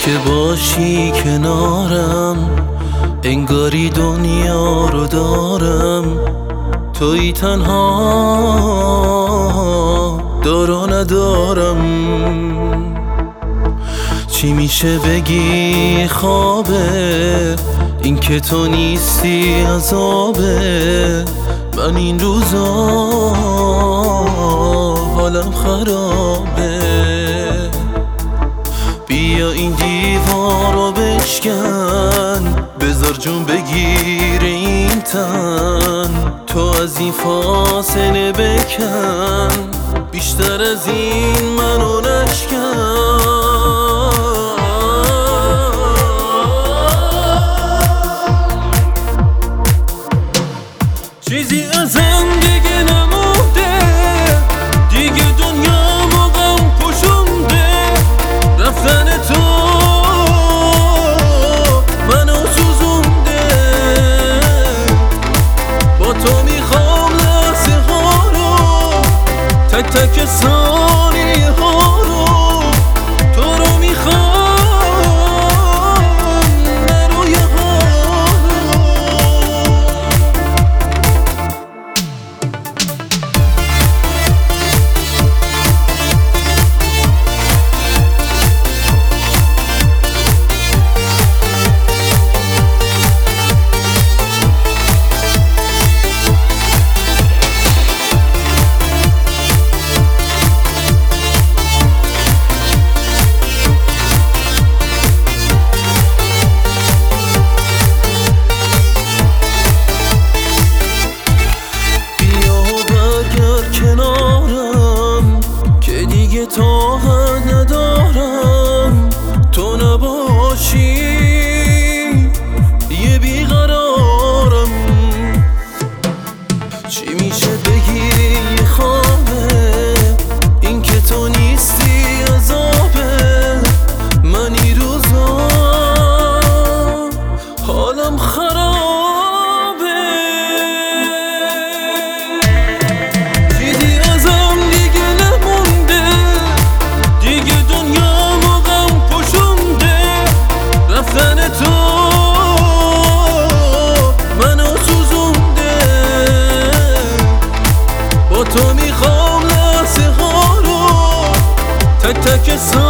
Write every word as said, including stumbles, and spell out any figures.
که باشی کنارم انگاری دنیا رو دارم، تویی تنها دارا ندارم. چی میشه بگی خوابه، این که تو نیستی عذابه. من این روزا حالم خرابه، بیا این دیوار رو بشکن، بذار جون بگیر این تن. تو از این فاصله بکن، بیشتر از این منو نشکن. چیزی ازم دیگه نمونده، دیگه دنیا موقعم پشونده. رفتن تو منو سوزونده، با تو میخوام لحظه ها رو، تک تک ثانیه ها رو. تو رو میخوام نروی ها رو. کنارم که دیگه طاقت ندارم، تو نباشی یه بیقرارم. چی میشه بگی خوابه، این که تو نیستی عذابه. من این روزا حالم خرابه، تو میخوام لحظه ها رو، تک تک